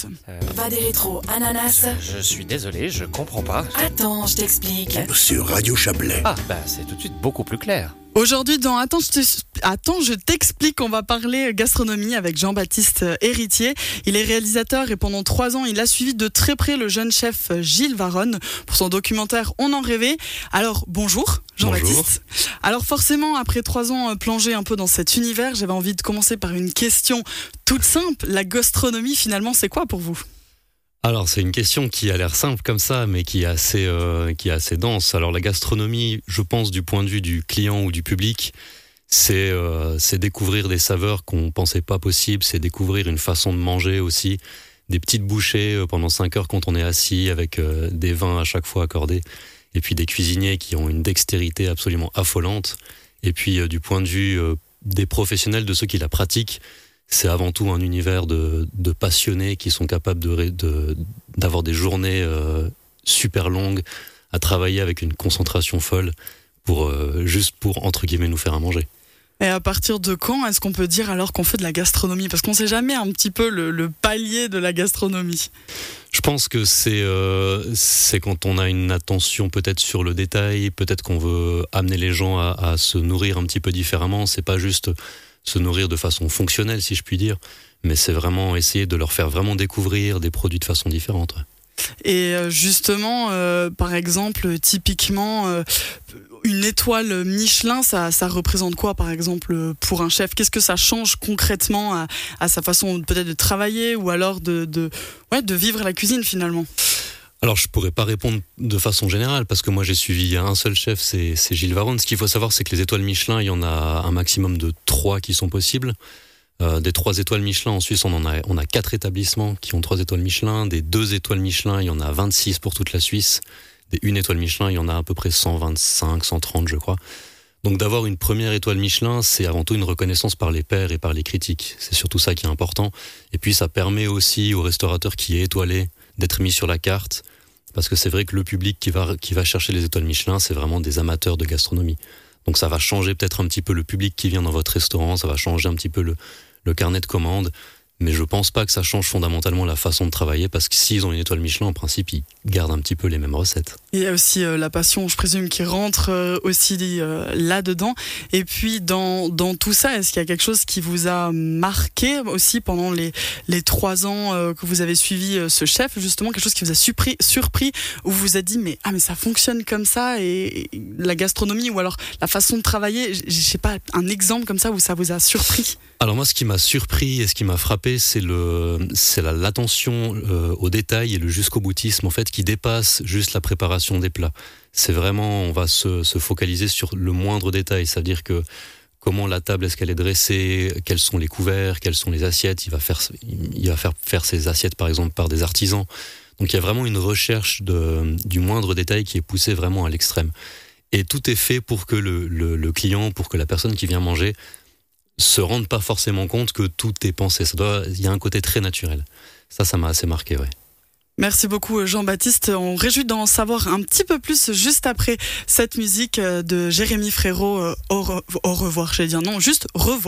tous. Va des rétros, ananas. Je suis désolé, je comprends pas. Attends, je t'explique. Sur Radio Chablais. Ah, c'est tout de suite beaucoup plus clair. Aujourd'hui, dans Attends, je t'explique, on va parler gastronomie avec Jean-Baptiste Héritier. Il est réalisateur et pendant 3 ans, il a suivi de très près le jeune chef Gilles Varronne pour son documentaire On en rêvait. Alors, bonjour Jean-Baptiste. Bonjour. Alors forcément, après 3 ans plongé un peu dans cet univers, j'avais envie de commencer par une question toute simple. La gastronomie, finalement, c'est quoi pour vous ? Alors, c'est une question qui a l'air simple comme ça, mais qui est assez dense. Alors, la gastronomie, je pense, du point de vue du client ou du public, c'est découvrir des saveurs qu'on pensait pas possibles, c'est découvrir une façon de manger aussi, des petites bouchées pendant 5 heures quand on est assis avec des vins à chaque fois accordés, et puis des cuisiniers qui ont une dextérité absolument affolante. Et puis, du point de vue des professionnels, de ceux qui la pratiquent, c'est avant tout un univers de passionnés qui sont capables d'avoir des journées super longues à travailler avec une concentration folle juste pour, entre guillemets, nous faire à manger. Et à partir de quand est-ce qu'on peut dire alors qu'on fait de la gastronomie ? Parce qu'on sait jamais un petit peu le palier de la gastronomie. Je pense que c'est quand on a une attention peut-être sur le détail, peut-être qu'on veut amener les gens à se nourrir un petit peu différemment. C'est pas juste se nourrir de façon fonctionnelle, si je puis dire, mais c'est vraiment essayer de leur faire vraiment découvrir des produits de façon différente. Et justement, par exemple, typiquement, une étoile Michelin, ça représente quoi, par exemple, pour un chef ? Qu'est-ce que ça change concrètement à sa façon peut-être de travailler ou alors de vivre la cuisine finalement ? Alors, je pourrais pas répondre de façon générale, parce que moi, j'ai suivi un seul chef, c'est Gilles Varronne. Ce qu'il faut savoir, c'est que les étoiles Michelin, il y en a un maximum de 3 qui sont possibles. Des 3 étoiles Michelin, en Suisse, on a 4 établissements qui ont 3 étoiles Michelin. Des 2 étoiles Michelin, il y en a 26 pour toute la Suisse. Des 1 étoile Michelin, il y en a à peu près 125, 130, je crois. Donc, d'avoir une première étoile Michelin, c'est avant tout une reconnaissance par les pairs et par les critiques. C'est surtout ça qui est important. Et puis, ça permet aussi au restaurateur qui est étoilé d'être mis sur la carte. Parce que c'est vrai que le public qui va chercher les étoiles Michelin, c'est vraiment des amateurs de gastronomie. Donc ça va changer peut-être un petit peu le public qui vient dans votre restaurant, ça va changer un petit peu le carnet de commandes. Mais je pense pas que ça change fondamentalement la façon de travailler, parce que s'ils ont une étoile Michelin, en principe, ils gardent un petit peu les mêmes recettes. Il y a aussi la passion, je présume, qui rentre aussi là-dedans. Et puis, dans tout ça, est-ce qu'il y a quelque chose qui vous a marqué aussi pendant les 3 ans que vous avez suivi ce chef, justement, quelque chose qui vous a surpris, où vous vous êtes dit, mais ça fonctionne comme ça, et la gastronomie, ou alors la façon de travailler, je sais pas, un exemple comme ça où ça vous a surpris ? Alors moi, ce qui m'a surpris et ce qui m'a frappé, c'est l'attention au détail et le jusqu'au boutisme, en fait, qui dépasse juste la préparation des plats. C'est vraiment, on va se focaliser sur le moindre détail, c'est-à-dire que comment la table, est-ce qu'elle est dressée, quels sont les couverts, quelles sont les assiettes. Il va faire ses assiettes, par exemple, par des artisans. Donc il y a vraiment une recherche du moindre détail qui est poussée vraiment à l'extrême. Et tout est fait pour que le client, pour que la personne qui vient manger se rendent pas forcément compte que tout est pensé. Il y a un côté très naturel. Ça m'a assez marqué, ouais. Merci beaucoup Jean-Baptiste. On réjouit d'en savoir un petit peu plus juste après cette musique de Jérémy Frérot. Au revoir, j'allais dire non, juste revoir.